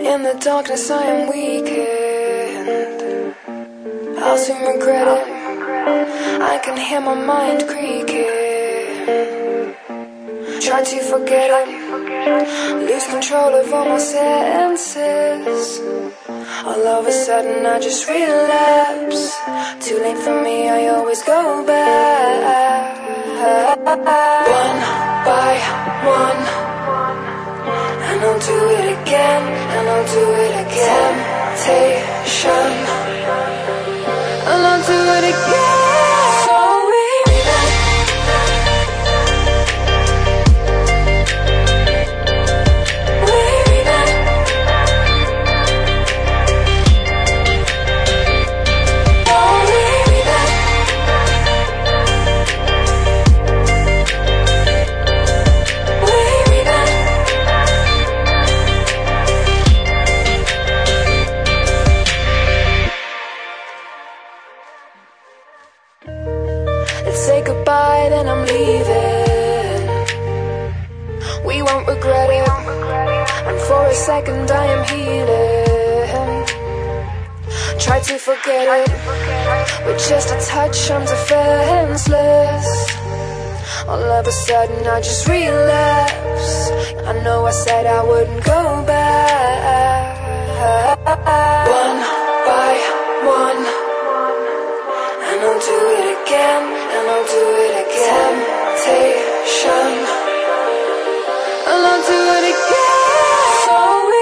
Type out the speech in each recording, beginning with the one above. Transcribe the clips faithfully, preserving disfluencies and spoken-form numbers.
In the darkness I am weakened, I'll soon regret it. I can hear my mind creaking. Try to forget it, lose control of all my senses. All of a sudden I just relapse. Too late for me, I always go back. One by one, and I'll do it again, and I'll do it again. Temptation, and I'll do it again. Say goodbye, then I'm leaving. We won't regret it. And for a second I am healing. Try to forget it, with just a touch I'm defenseless. All of a sudden I just relapse. I know I said I wouldn't go back. One by one, and I'll do it again, and I'll do it again. Temptation, and I'll do it again. So we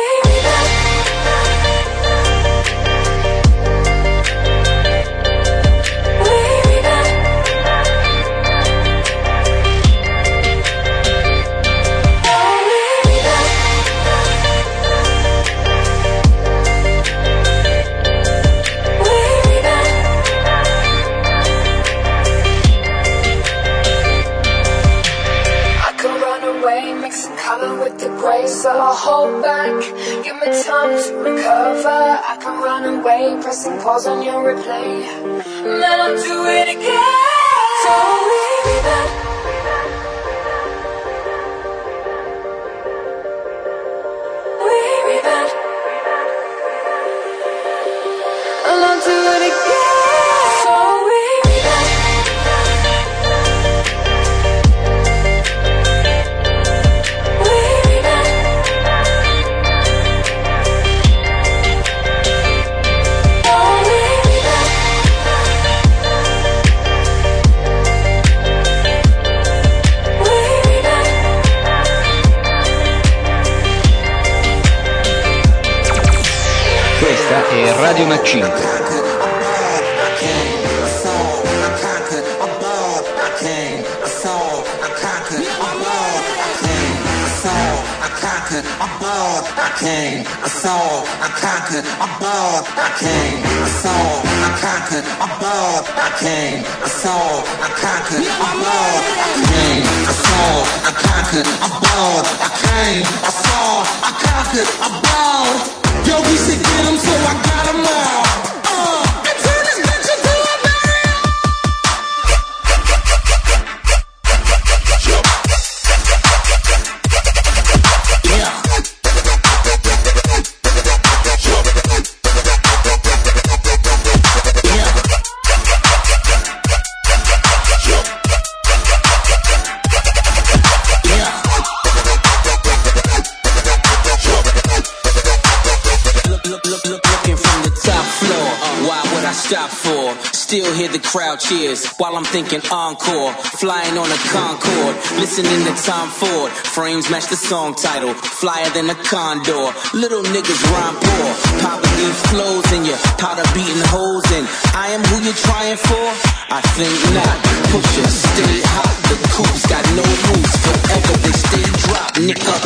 with the grace, so I'll hold back. Give me time to recover. I can run away, pressing pause on your replay, and then I'll do it again. So we rebound. We rebound, and I'll do it again. So we rebound. Questa è Radio Maccinto. Above, I came, I saw, I conquered, above, I came, I saw, I conquered, above, I came, I saw, I conquered, above, I came, I saw, I conquered, above, I came, I saw, I conquered, above. Yo, we should get 'em, so I got 'em all. Uh, and turn this bitch into a burial. Yeah. Stop for, still hear the crowd cheers while I'm thinking encore. Flying on a Concorde, listening to Tom Ford. Frames match the song title, flyer than a condor. Little niggas rhyme poor, Papa leave flows in ya, powder beating holes in. I am who you're trying for? I think not. Pusha, stay hot, the coops got no roots. Forever they stay drop, nigga.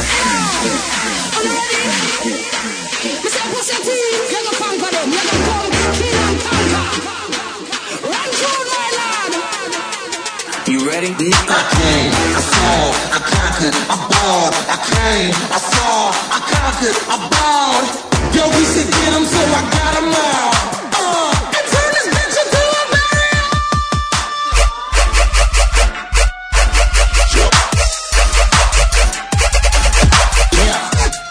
Mister Pusha T, you're the conqueror, you're the conqueror. ready? I came, I saw, I conquered, I balled. I came, I saw, I conquered, I balled. Yo, we should get them, so I got them all. Uh, and turn this bitch into a barrier. Yeah.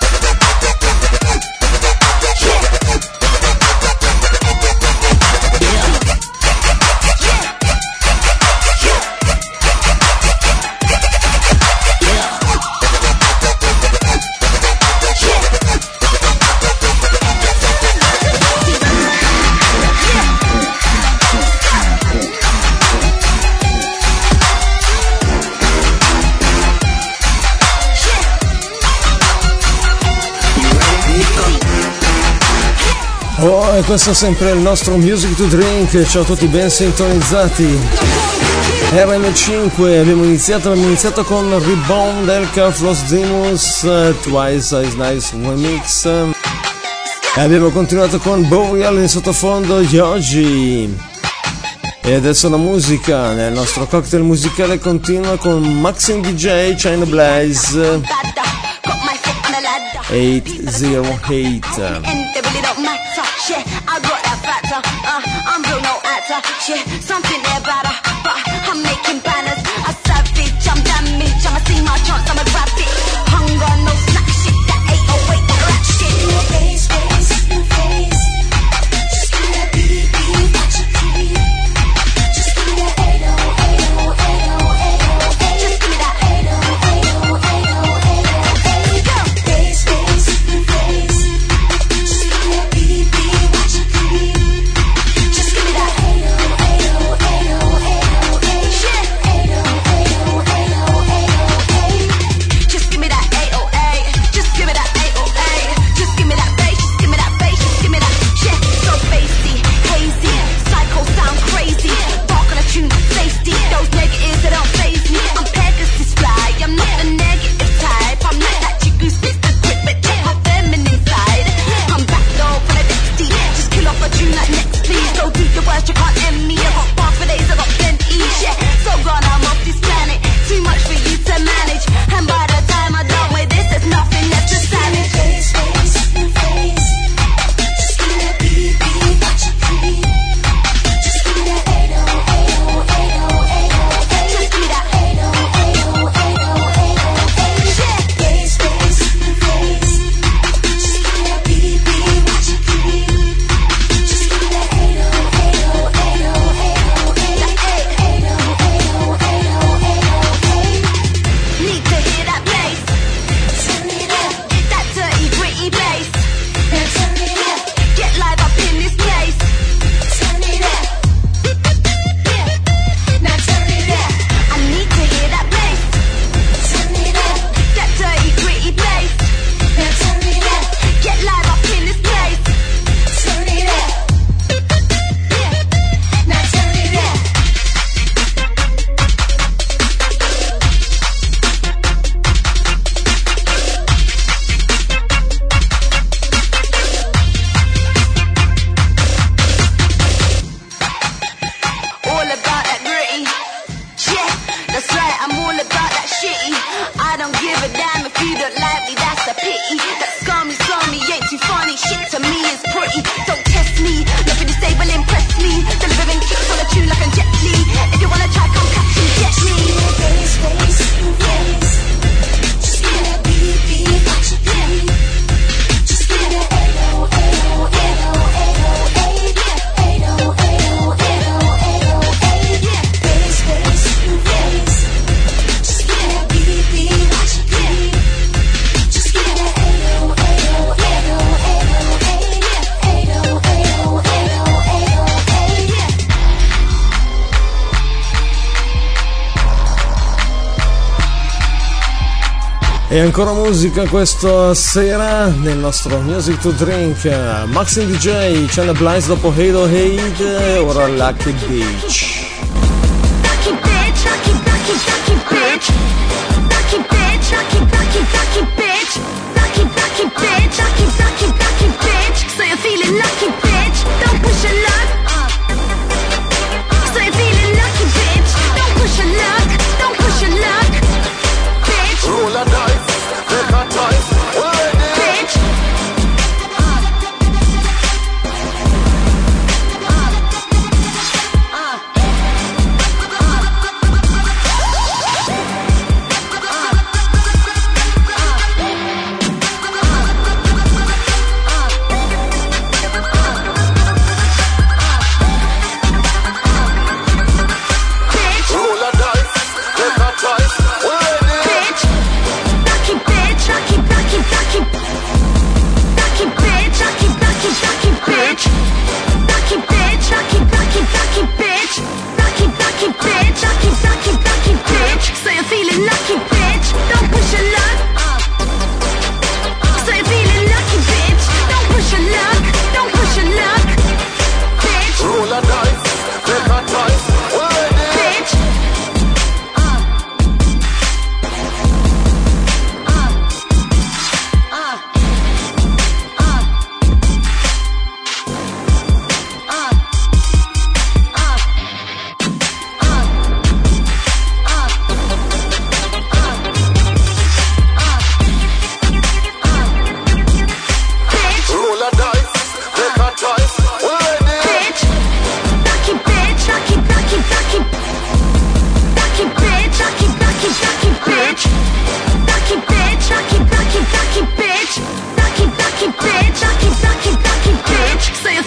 Oh, e questo è sempre il nostro Music to Drink. Ciao a tutti, ben sintonizzati. R M cinque, abbiamo iniziato, abbiamo iniziato con Rebound del Carlos Demus, uh, Twice as Nice Remix. E abbiamo continuato con Boreal in sottofondo Yogi. E adesso la musica, nel nostro cocktail musicale continua con Maxim D J, China Blaze eight zero eight. Shit, I got that factor, uh, I'm real, no actor. Shit, something there about her, but I'm making banners. A savage, I'm damaged, I'ma see my chance, I'ma grab it. Hunger, no snack shit, that eight oh eight, that rap shit. Face, face, face. Just give me that beat, beat, watch it beat. Just give me that eight oh eight oh eight oh eight oh eight. Just give me that eight oh eight oh eight oh eight oh eight. Go! Face, face, face. Just give me that beat, beat. You can't end me, I got bar for days, I got plenty, yeah. So gone, I'm off this planet. Too much for you to manage. And by the time I'm done with this, there's nothing left to savage. Face, face, face. Just give me that beat, beat, watch it beat. Just give me that eight oh eight oh eight oh eight oh eight. Just give me that eight oh eight oh eight oh eight oh eight. Yeah. Face, face, face. Just give me that beat, beat, watch it beat. Just give me that eight oh eight oh. Need to hear that bass. Turn it up. That dirty, gritty bass. Now turn it up. Get live up in this place. Turn it up. Now turn it up. I need to hear that bass. Turn it up. That dirty, gritty bass. Now turn it up. Get live up in this place. Turn it up. Now turn it up. All about that gritty. Yeah, that's right, I'm all about that shitty. I don't give a damn if you don't like me, that's a pity. That scummy, scummy ain't too funny. Shit to me is pretty. Don't test me, nothing to say will impress me. Delivering kicks on a tune like a Jet Li. If you wanna try, come catch me, jet me. Face, face, face. Just give me that beat, beat, watch it beat. Just give me that eight oh eight oh eight oh eight oh eight. eight oh eight oh eight oh eight oh eight. Face, face, face. Just give me that beat, beat, watch it beat. Just give me that eight oh eight oh eight oh eight oh eight. eight oh eight oh eight oh eight oh eight. E ancora musica questa sera nel nostro Music to Drink. Maxim D J, China Blaze dopo Halo Hate, ora Lucky Beach. Lucky bitch, lucky, lucky, lucky bitch. Lucky bitch, lucky, lucky, lucky bitch. Lucky, lucky bitch, lucky, lucky, lucky bitch. So you're feeling lucky, bitch. Don't push your luck. So you're feeling lucky, bitch. Don't push your luck.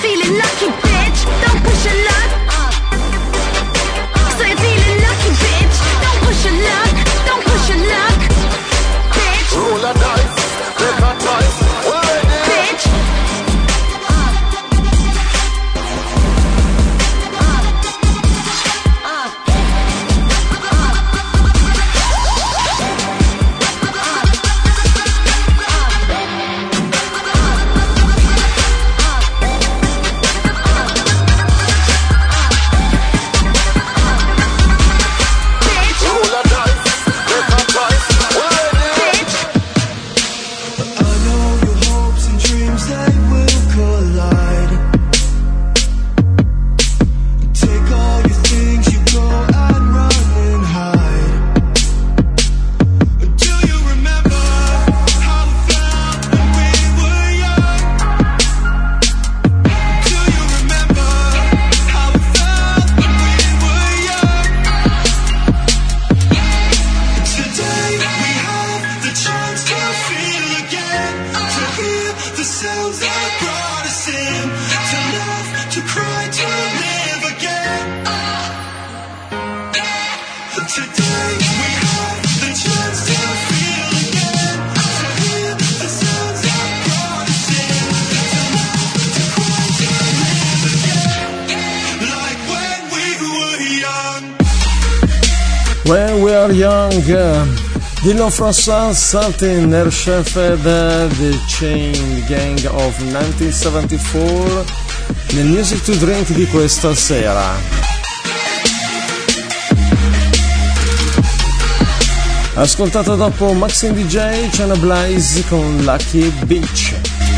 feeling lucky, bitch. Don't push your luck. So you're feeling lucky, bitch. Don't push your luck. Don't push your luck, bitch. Roll a dice, take a dice. We're ready, bitch. When We Are Young, Dylan François, Saltin, Air Shepherd, The Chain Gang of millenovecentosettantaquattro, nel Music to Drink di questa sera. Ascoltato dopo Maxine D J, Chana Blaze con Lucky Beach.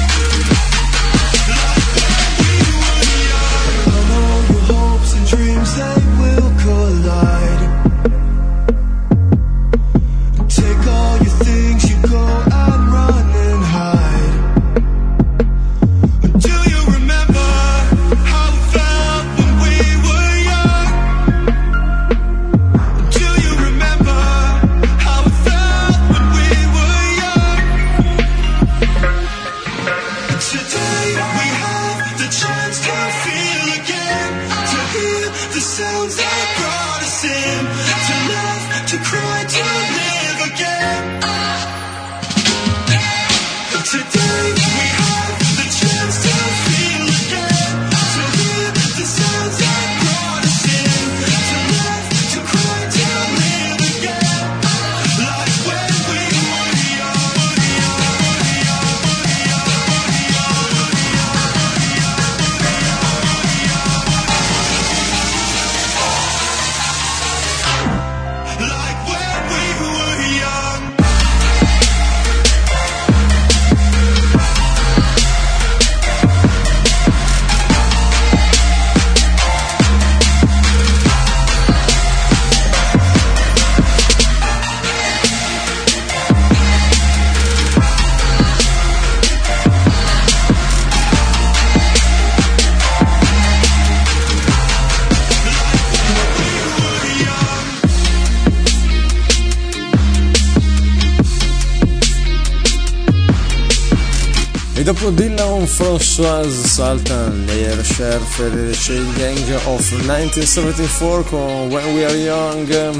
Dopo Dylan François Sultan, Air Shepherd, The Chain Gang of millenovecentosettantaquattro con When We Are Young.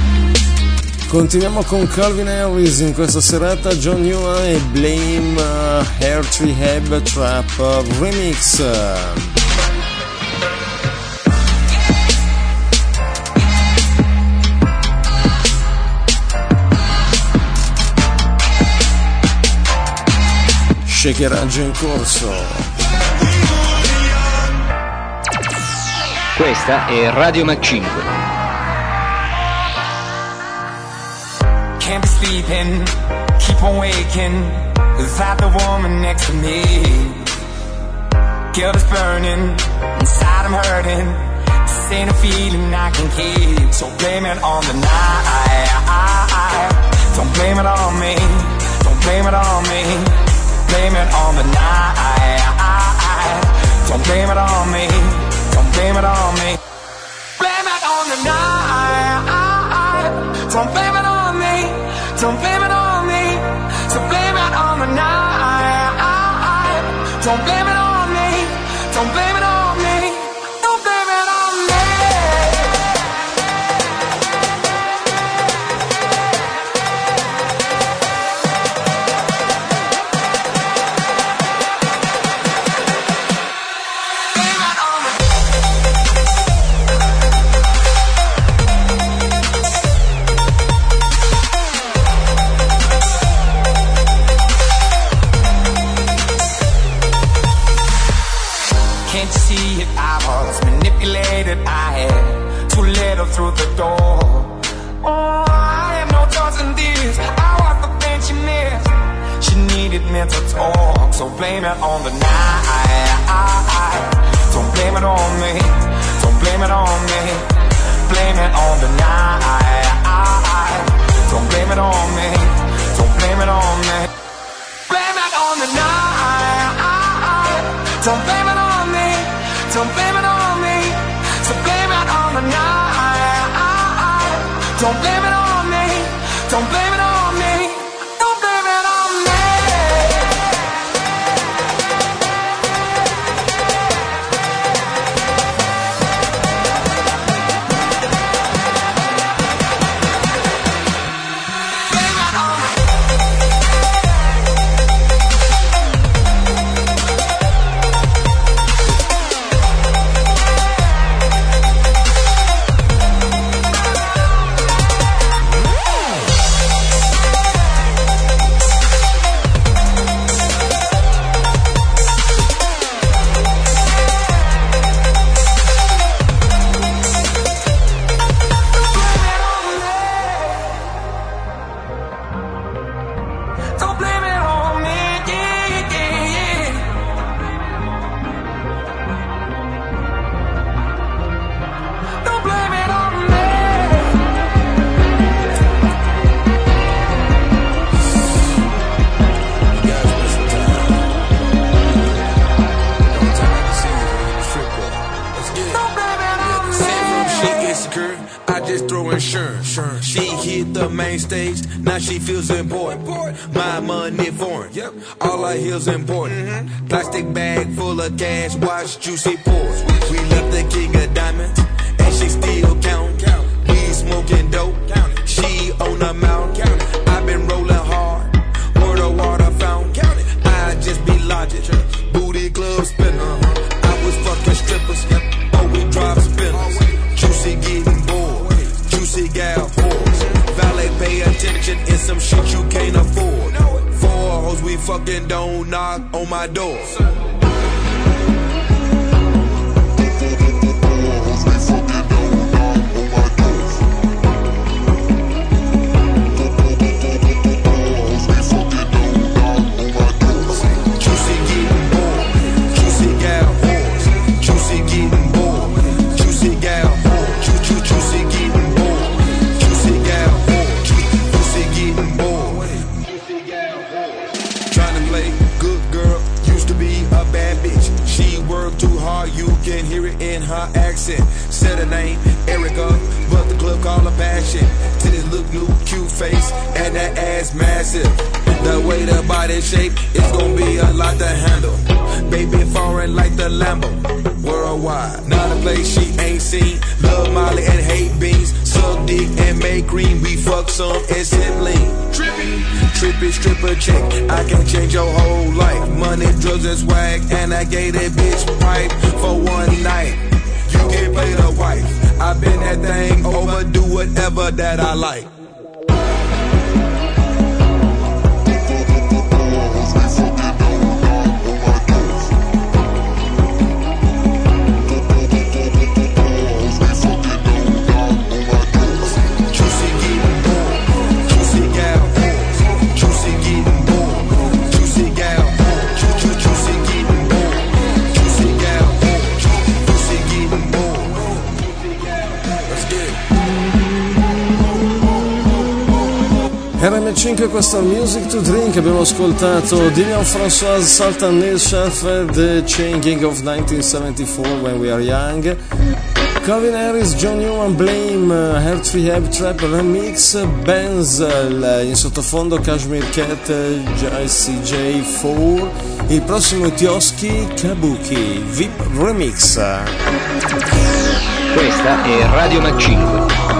Continuiamo con Calvin Harris in questa serata, John Newman e Blame uh, Heart Rehab Trap Remix. Shakeraggio in corso. Questa è Radio Mac cinque. Can't be sleeping, keep on waking without the woman next to me. Guilt is burning, inside I'm hurting. This ain't a feeling I can keep, so blame it on the night. Don't blame it on me, don't blame it on me. Blame it on the night. Don't blame it on me. Don't blame it on me. Blame it on the night. Don't blame it on me. Don't blame it on me. So blame it on the night. Don't blame it on me. Don't blame it on me. Don't blame it on me. I had too little through the door. Oh, I had no choice in this. I was the thing she missed. She needed mental talk, so blame it on the night. Don't blame it on me. Don't blame it on me. Blame it on the night. Don't blame it on me. Don't blame it on me. Blame it on the night. Don't blame it on me. Don't blame it on me. So blame it on the night. Don't blame it on me. Don't blame it on me. Don't blame it on me. Blame it on me. Don't blame it on me, yeah, yeah, yeah. Don't blame it on me. You guys wasting time. Don't time to see you in the strip club. Let's get it. Don't blame it on me. Sent from she insecure, I just throw insurance. She hit the main stage, now she feels important. My money foreign, all I hear's important. Plastic bag full of cash, watch juicy pores. We left the king of diamonds, and she still count. We smoking dope, she on the mountain. I've been rolling hard, where the water fountain. I just be logic, booty club spinner. I was fucking strippers, oh we drop spinners. Juicy getting bored, juicy gal whores. Valet pay attention, it's some shit you can't afford. Four hoes we fucking don't knock on my door. Juicy getting bored, juicy gal whores. Juicy getting bored, juicy gal whores. Ju ju juicy getting bored, juicy gal whores. Juicy getting bored. Trying to play good girl, used to be a bad bitch. She worked too hard, you can hear it in her accent. Said her name, Erica, but the club call her Passion. Titties look new, cute face, and that ass massive. The way the body shape, it's gonna be a lot to handle. Baby foreign like the Lambo, worldwide. Not a place she ain't seen. Love Molly and hate beans. Suck dick and make cream. We fuck some and sip lean. Trippy, trippy stripper chick. I can change your whole life. Money, drugs, and swag, and I gave that bitch pipe for one night. You can play the wife. I been that thing over. Do whatever that I like. R M cinque, questo Music to Drink. Abbiamo ascoltato Dinian François, Sultan Neil Shelford, The Changing of nineteen seventy-four, When We Are Young, Calvin Harris, John Newman, Blame, Heart Rehab Trap Remix, Benzel, in sottofondo Kashmir Cat, J C J quattro, il prossimo Tioski, Kabuki, V I P Remix. Questa è Radio Mac cinque.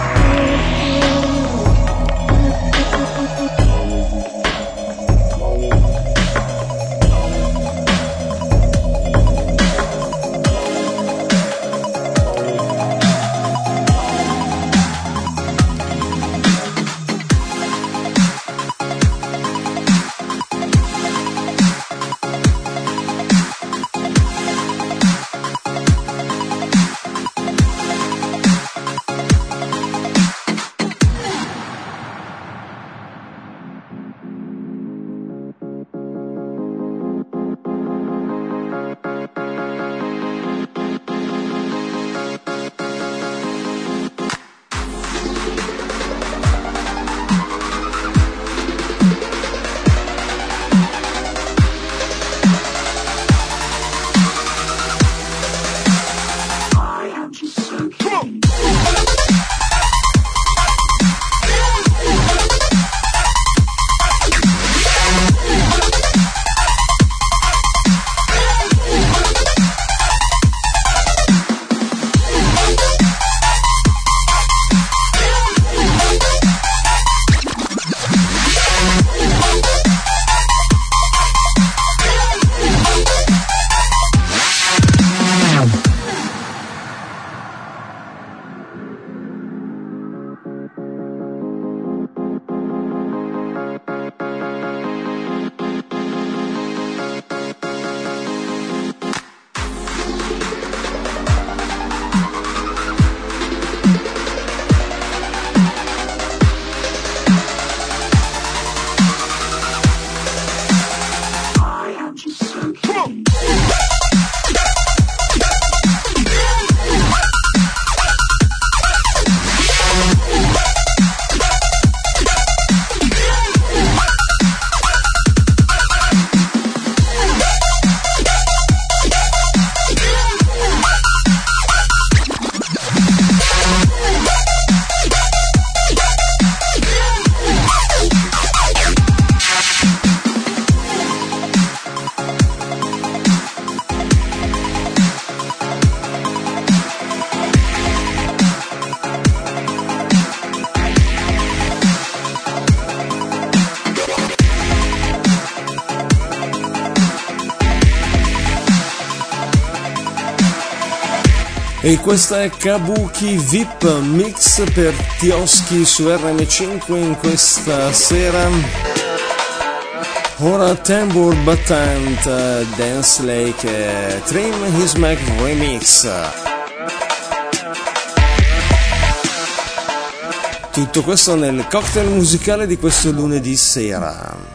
E questa è Kabuki V I P Mix per Tioski su R M cinque in questa sera. Ora Tambour Battant, Dance Lake, Trim His Mac Remix. Tutto questo nel cocktail musicale di questo lunedì sera.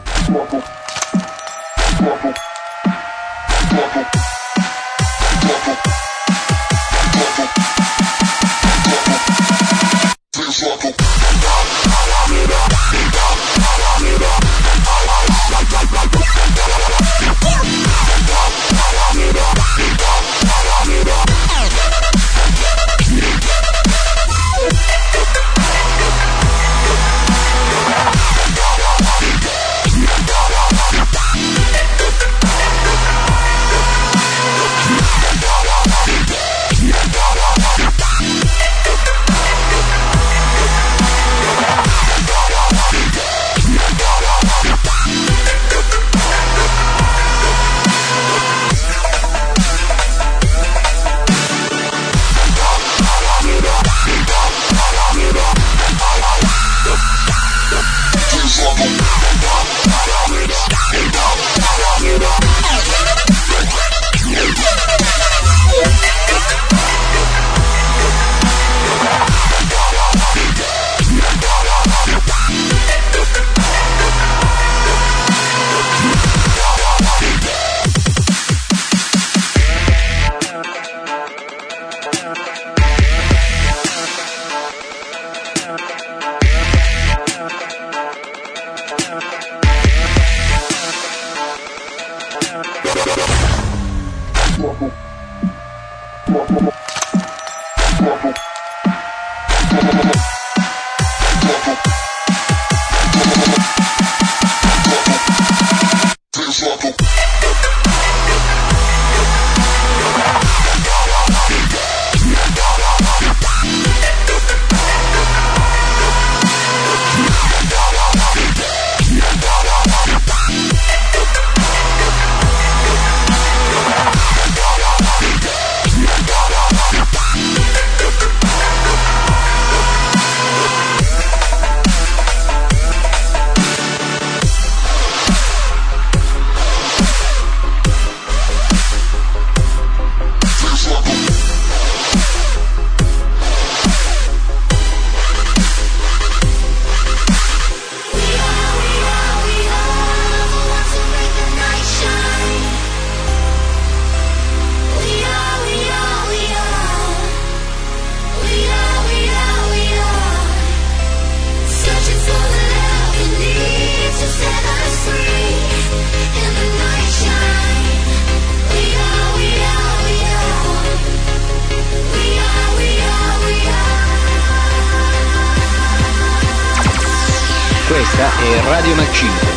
è Radio Mac cinque.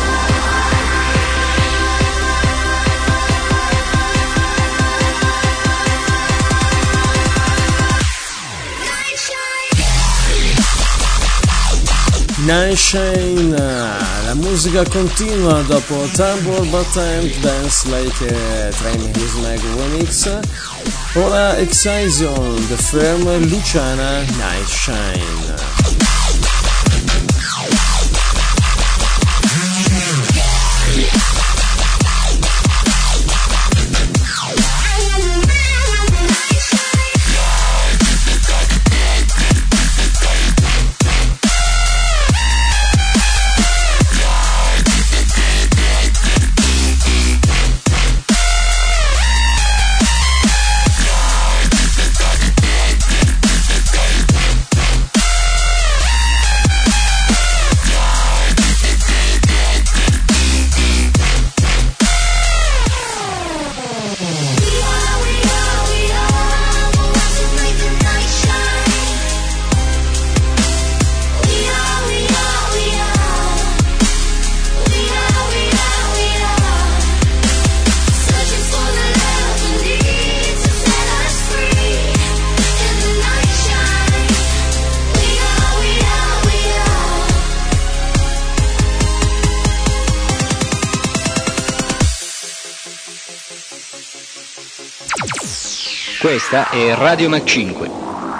Nightshine, la musica continua dopo Tambour But Time Dance Like a Train His Mag Remix. Ora Excision, The Firm, Luciana, Nightshine. Questa è Radio Mac cinque.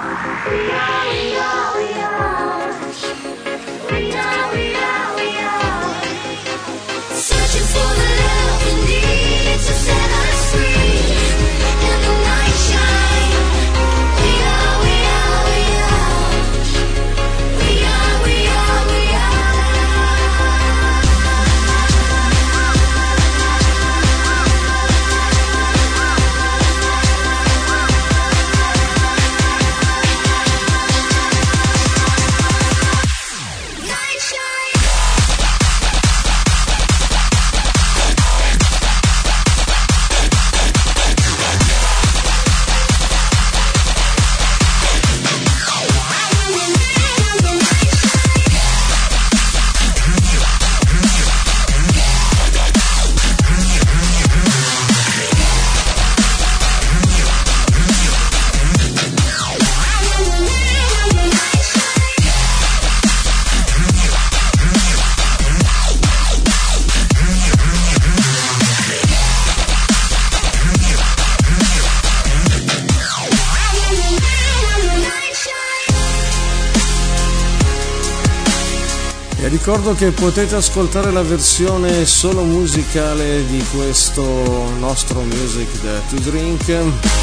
Ricordo che potete ascoltare la versione solo musicale di questo nostro Music to Drink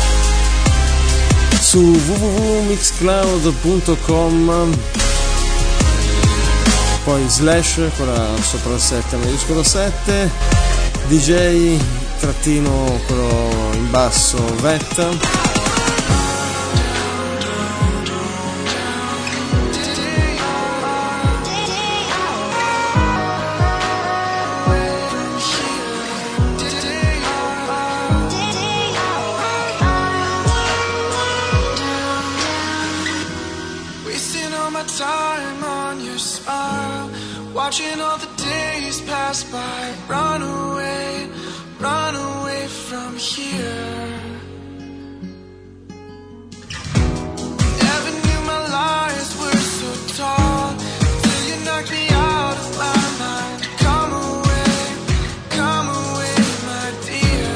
su w w w punto mixcloud punto com, poi slash con la sopra il sette maiuscolo sette, D J trattino quello in basso Vetta. Watching all the days pass by, run away, run away from here. Never knew my lies were so tall, till you knocked me out of my mind. Come away, come away, my dear.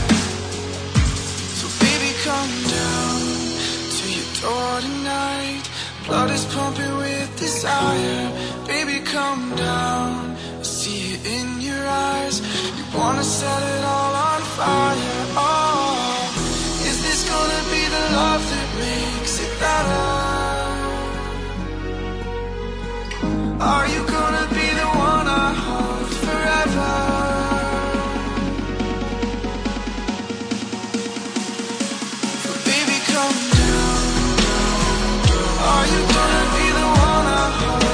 So baby, come down to your door tonight. Blood is pumping with desire. Baby, come down, I see it in your eyes. You wanna set it all on fire. Oh, is this gonna be the love that makes it better? Are you gonna be the one I hold forever? So baby, come down, down, down. Are you gonna be the one I hold?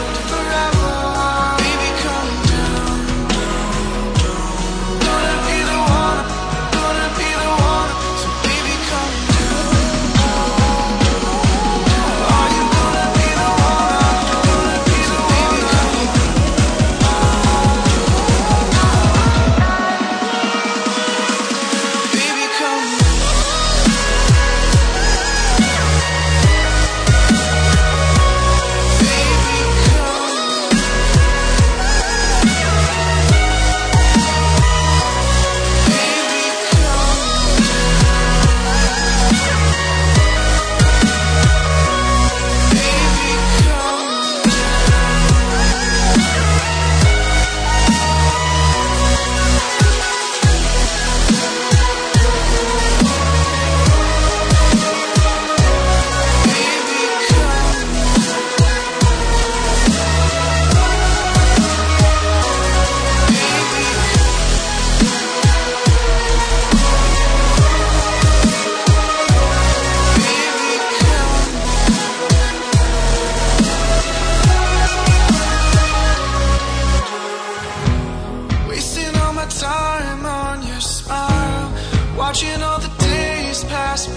Nightshine,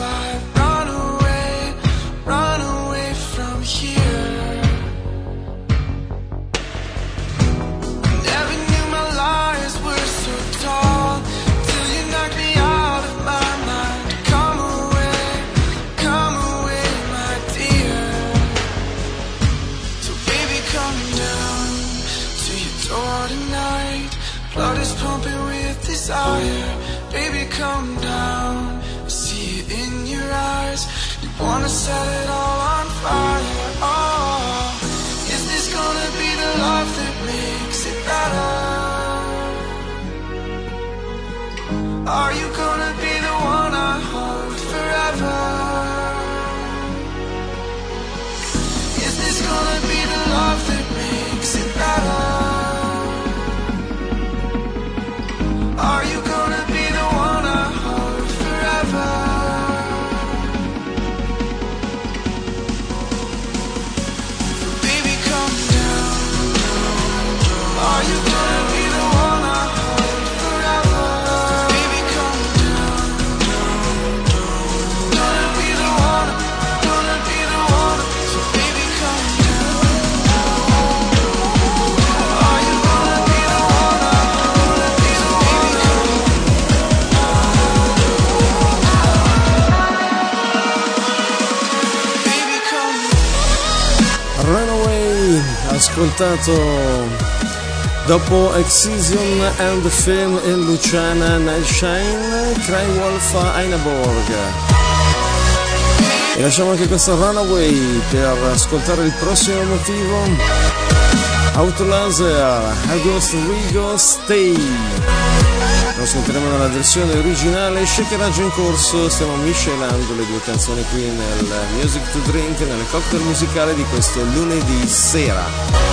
survive. Run away, run away from here. Never knew my lies were so tall till you knocked me out of my mind. Come away, come away, my dear. So baby, come down to your door tonight. Blood is pumping with desire. Baby, come down. I see it in your eyes. You wanna set it all on fire. Oh, is this gonna be the love that makes it better? Are you gonna be the one I hold forever? Is this gonna be the love that makes it better? Are you gonna be the one I hold forever? So baby, come down. Are you gonna be the one I hold forever? So baby, come down. Gonna be the one, gonna be the one. So baby, come down. Are you gonna be the one I gonna be the one? Baby, come Runaway, ascoltato dopo Excision and Fame e Luciana Nightshine, Cry-Wolf Eineborg. E lasciamo anche questa Runaway per ascoltare il prossimo motivo. Autolaser, August Rigo, Stay. Lo ascolteremo nella versione originale, shakeraggio in corso, stiamo miscelando le due canzoni qui nel Music to Drink, nelle cocktail musicali di questo lunedì sera.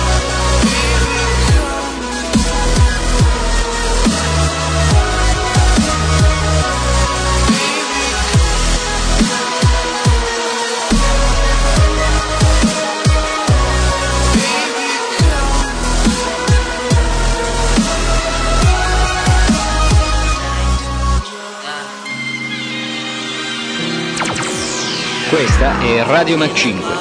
Questa è Radio Mac cinque.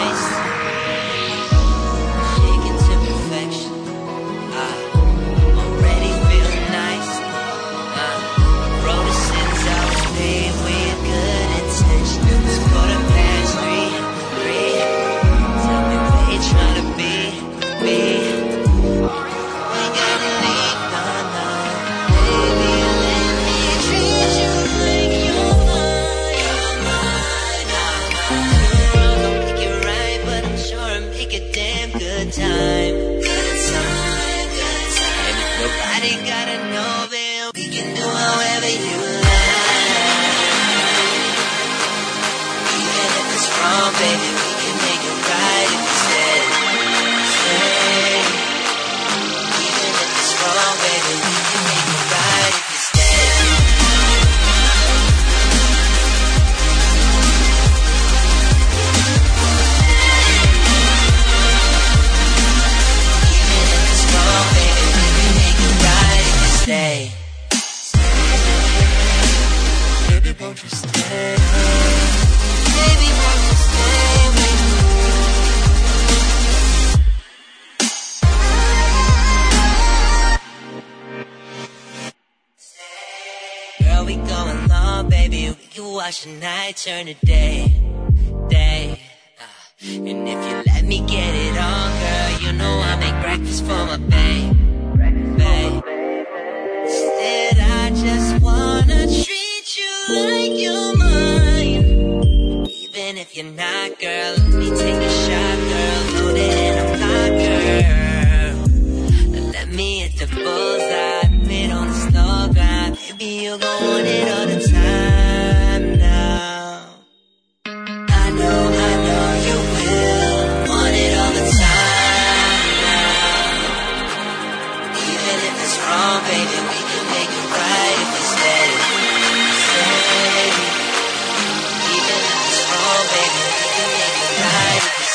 Turn to day, day uh, and if you let me get it on, girl, you know I make breakfast for my babe, babe. Instead I just wanna treat you like you're mine. Even if you're not, girl, let me take a shot, girl. Load it in a pot, girl. Now let me hit the bullseye, put on the snow grind. Baby, you're gon' want it all the time now. I know, I know you will want it all the time now. Even if it's wrong, baby, we can make it right if we stay. Stay. Even if it's wrong, baby, we can make it right if we stay.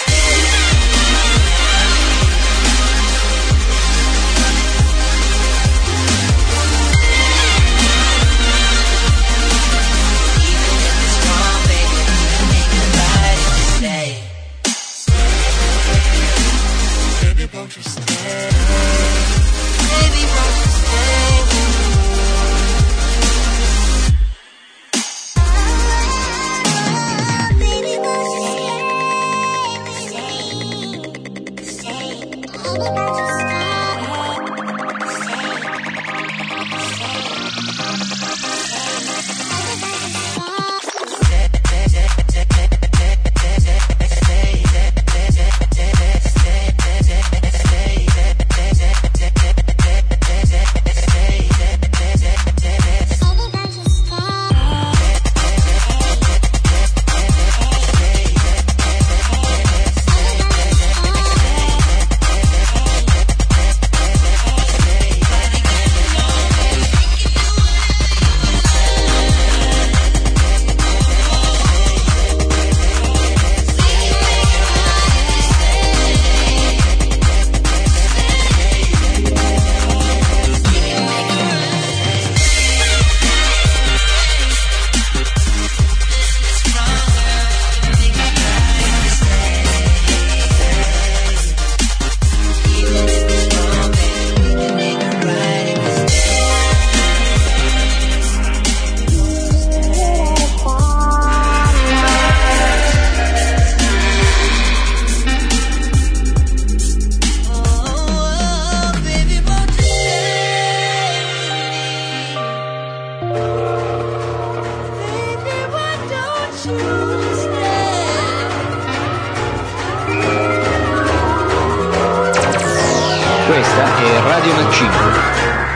Questa è Radio Mac cinque.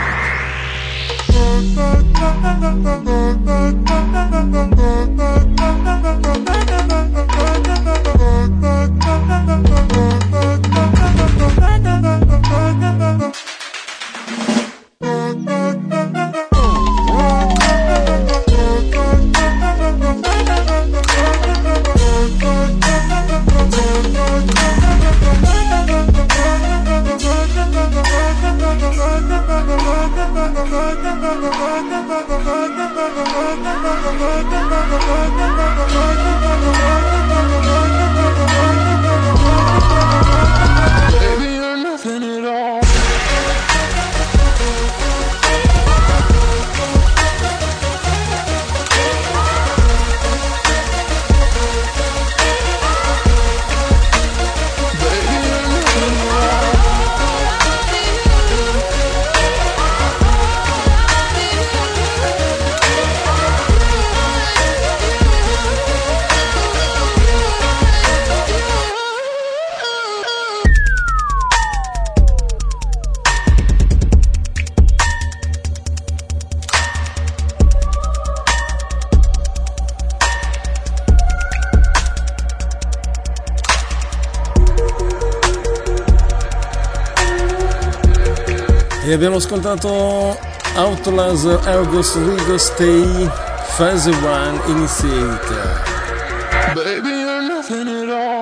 E abbiamo ascoltato Outlaws, August Rigo Stay, Phase One Initiator. Baby, you're nothing at all.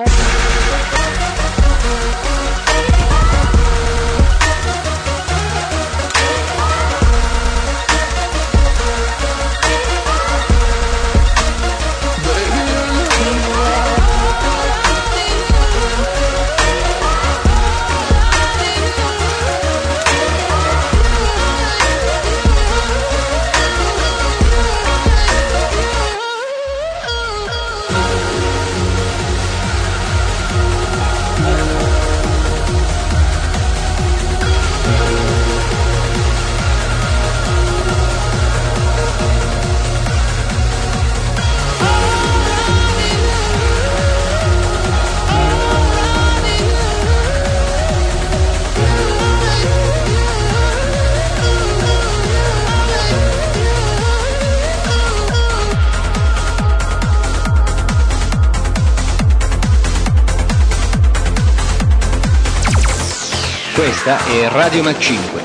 Questa è Radio Mac cinque.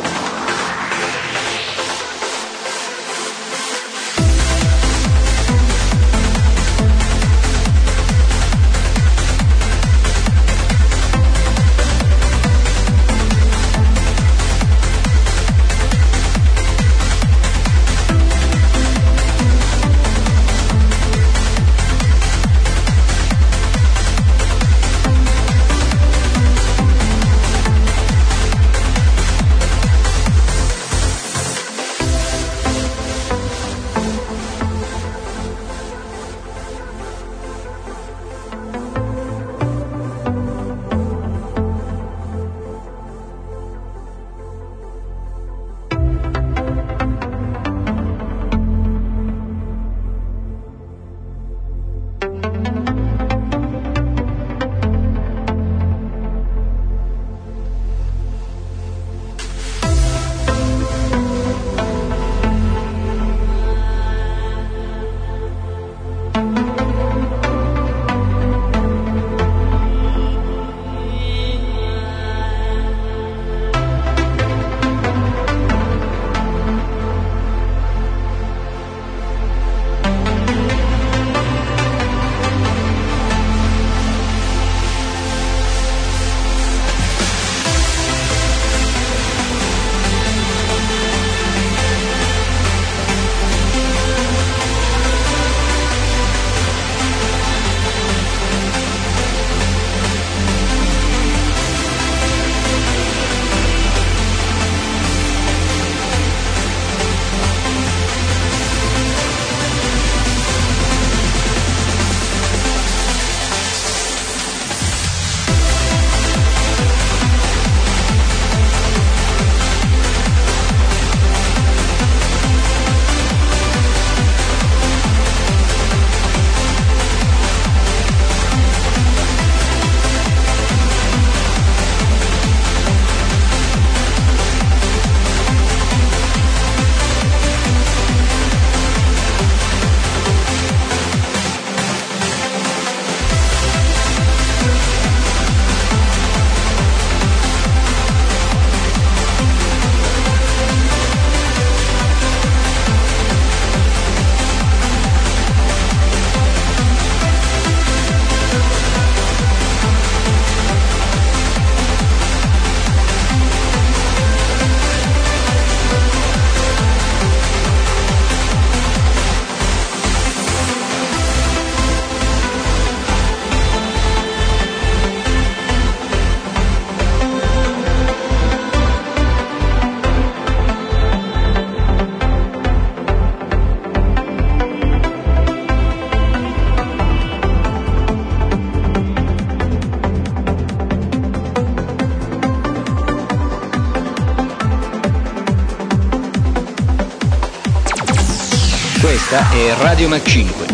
Questa è Radio Mac cinque.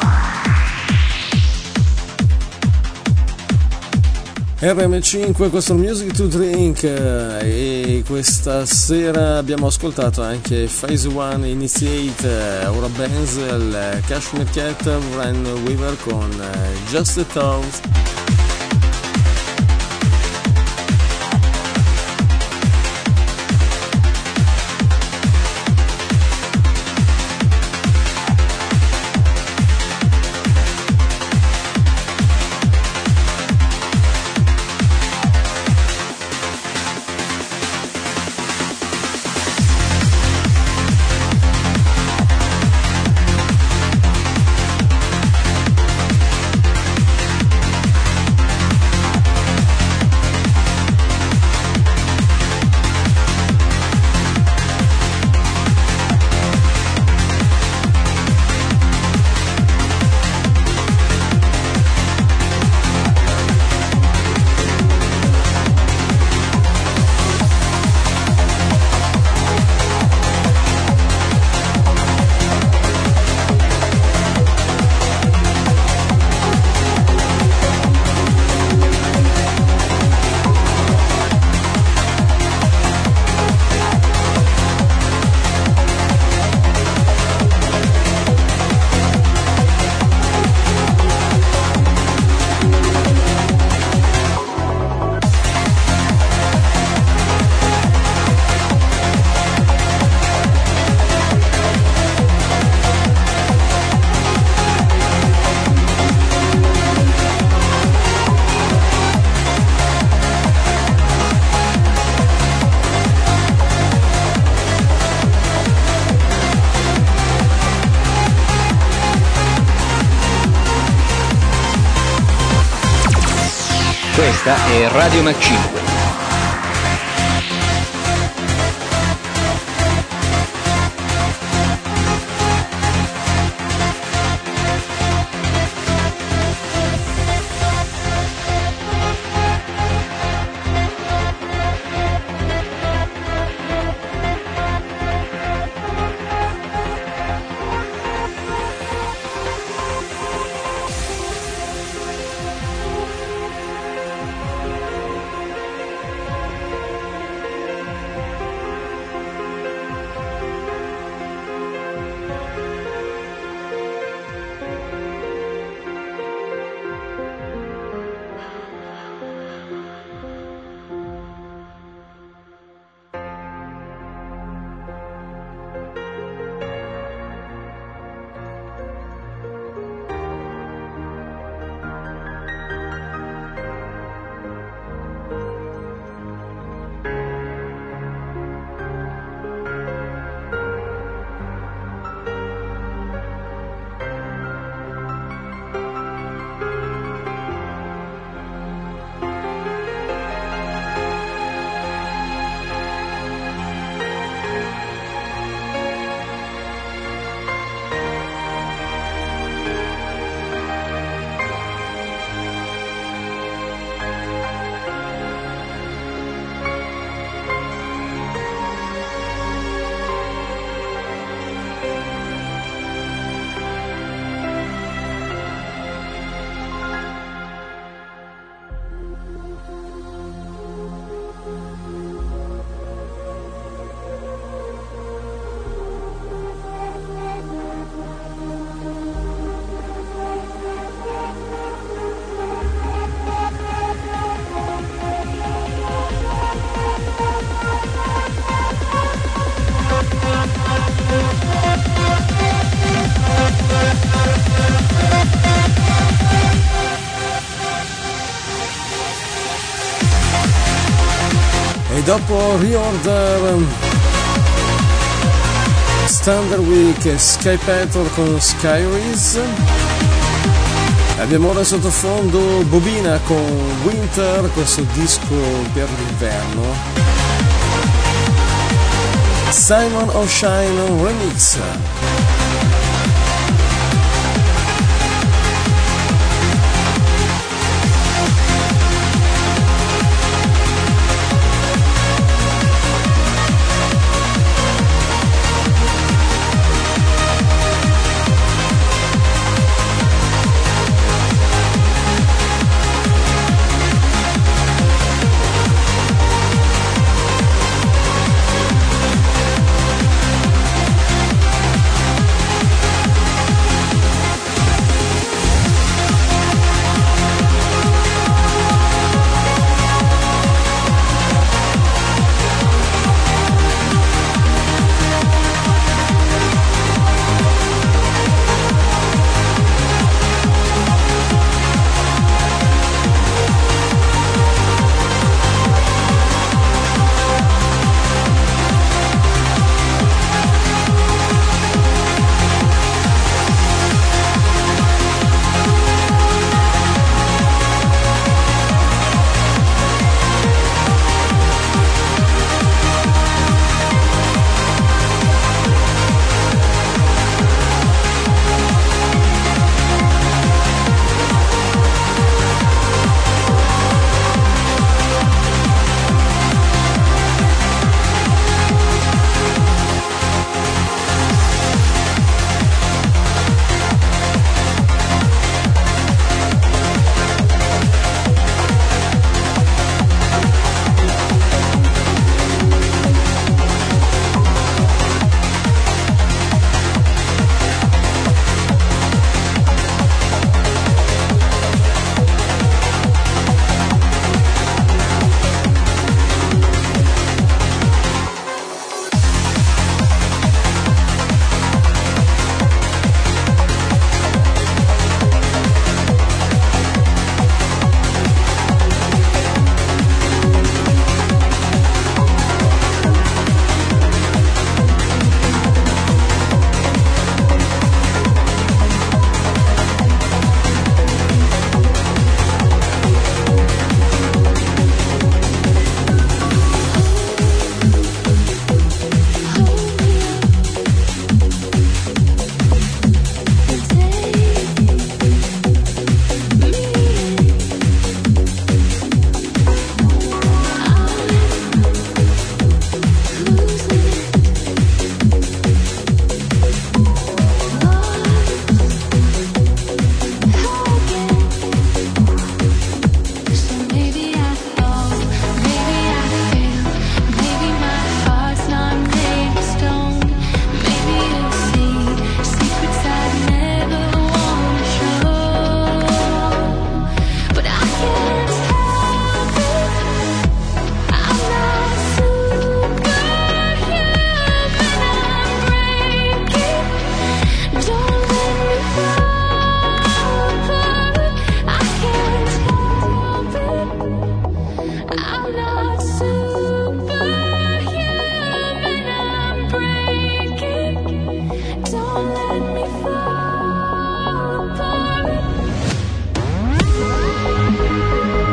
R M cinque, questo è Music to Drink, e questa sera abbiamo ascoltato anche Phase One Initiate, Aura Benzel, Kashmir Cat, Ren Weaver con Just a Thought. Questa è Radio Mac cinque. E dopo Reorder, Standard Week e Sky Petrol con Skyris, abbiamo ora sottofondo Bobina con Winter, questo disco per l'inverno, Simon O'Shine Remix.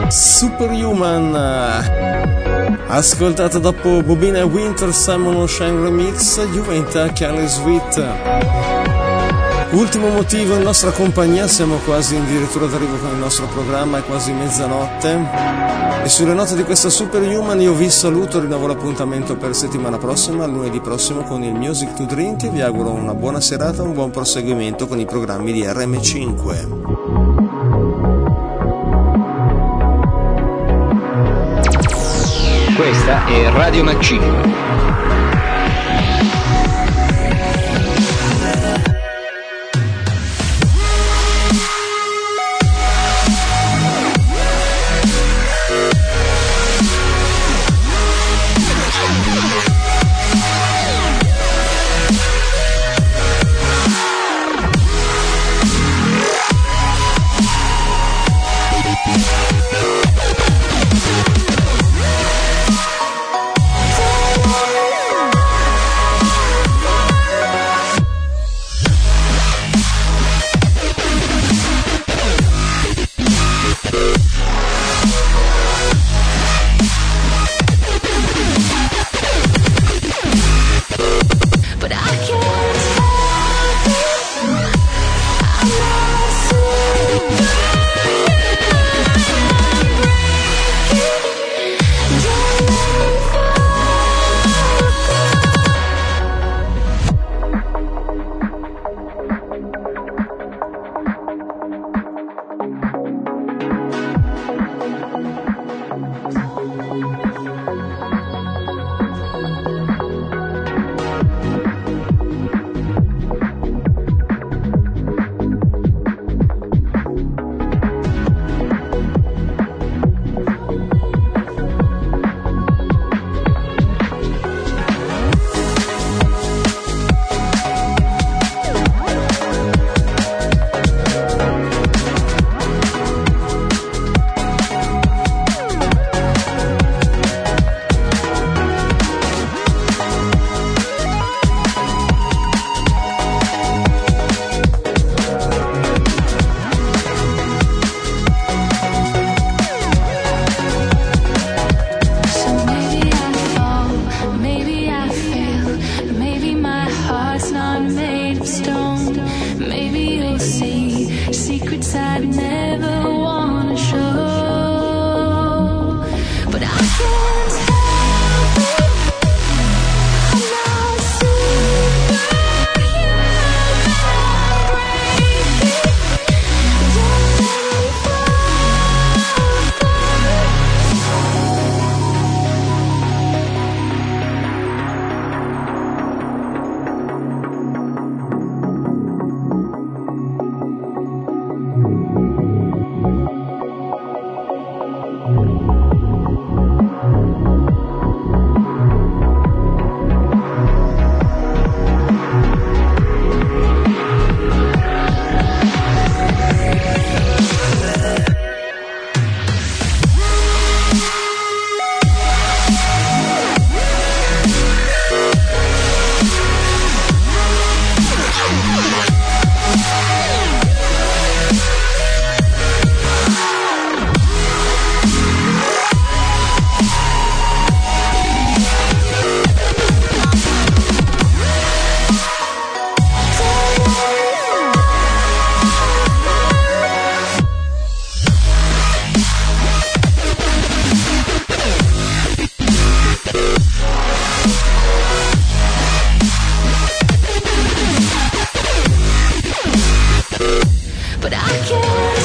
Superhuman, ascoltato dopo Bobina Winter Simon O'Shine Remix, diventa Kelly Sweet. Ultimo motivo in nostra compagnia, siamo quasi addirittura d'arrivo con il nostro programma, è quasi mezzanotte e sulle note di questa Superhuman io vi saluto, rinnovo l'appuntamento per settimana prossima, lunedì prossimo con il Music to Drink e vi auguro una buona serata, un buon proseguimento con i programmi di R M cinque. Questa è Radio Mac cinque. But I can't